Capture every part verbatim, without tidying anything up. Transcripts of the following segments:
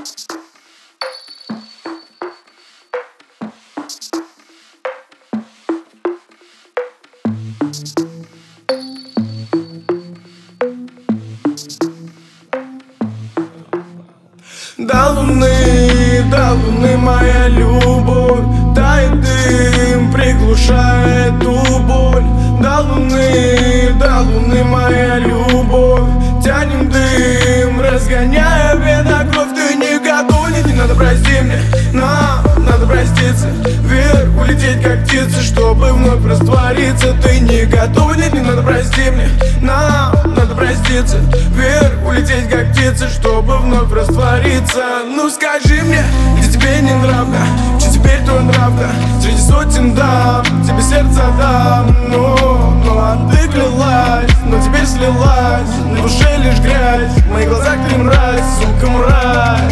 До луны, до луны моя любовь тает дым, приглушает ту боль. До луны, до луны моя любовь тянем дым, разгоняя винокровь. Ты не готов, не надо, прости мне, нам надо проститься. Вверх улететь как птица, чтобы вновь раствориться. Ты не готов, нет, не надо, прости мне, нам надо проститься. Вверх улететь как птица, чтобы вновь раствориться. Ну скажи мне, где тебе не нравно, что теперь твой нрав-то? Среди сотен дам, тебе сердце дам. Ну, ну а ты клялась, но теперь слилась. На душе лишь грязь, в моих глазах ты мразь, сука, мразь.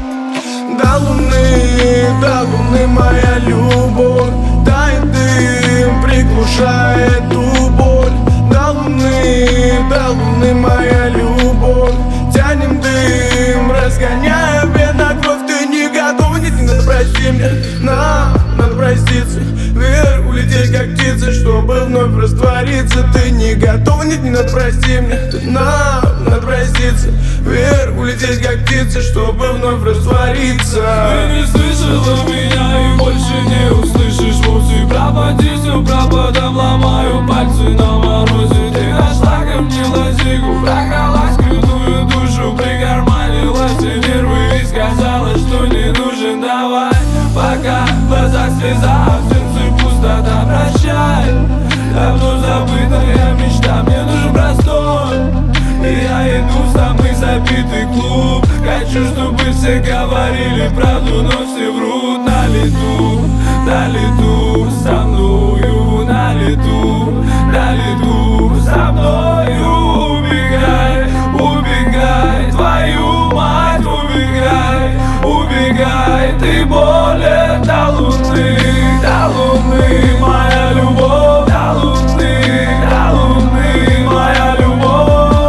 До луны, до луны моя любовь тает дым, приглушает ту боль. До луны, до луны моя любовь тянем дым, разгоняя винокровь. Ты не готов, нет, не надо, прости мне, нам надо проститься. Вверх улететь как птица, чтобы вновь раствориться. Ты не готов, нет, не надо, прости мне, нам надо проститься. Вверх улететь как птица, чтобы вновь раствориться. Ты не слышала меня и больше не услышишь. Мусы, пропади, все пропадом, ломаю пальцы на морозе. Ты нашла ко мне лазейку, прокралась крутую душу, прикарманила все нервы и сказала, что не нужен. Давай, пока в глазах слеза, в сердце пустота, прощай. Давно забытая мечта, мне нужен простор. И я иду в самый забитый клуб. Хочу, чтобы все говорили правду, но все врут. На лету, на лету со мною, на лету, на лету со мною. Убегай, убегай, твою мать, убегай, убегай. Ты болен до луны, до луны, моя любовь. До луны, до луны, моя любовь.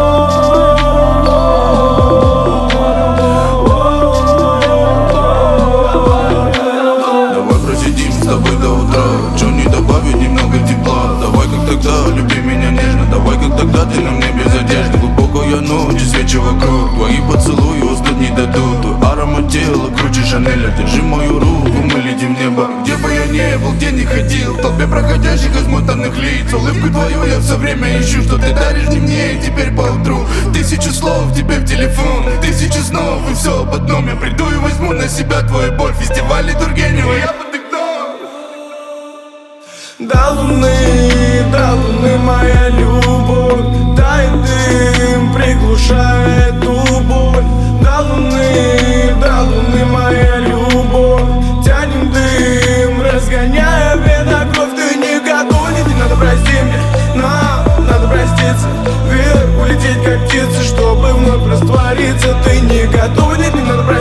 Тогда ты на мне без одежды, глубокая ночь, свечи вокруг. Твои поцелуи уснуть не дадут. Твой аромат тела круче Шанеля. Держи мою руку, мы летим в небо. Где бы я не был, где не ходил, в толпе проходящих измотанных лиц. Улыбку твою я все время ищу, что ты даришь не мне и теперь поутру. Тысячу слов тебе в телефон, тысячи снов и все об одном. Я приду и возьму на себя твою боль. Фестиваль Тургенева, я под окном. До луны, до луны моя любовь тает дым, приглушает ту боль. До луны, до луны моя любовь тянем дым, разгоняя винокровь. Ты не готов, нет, не надо, прости мне, нам надо проститься. Вверх улететь как птица, чтобы вновь раствориться. Ты не готов, нет, не надо проститься.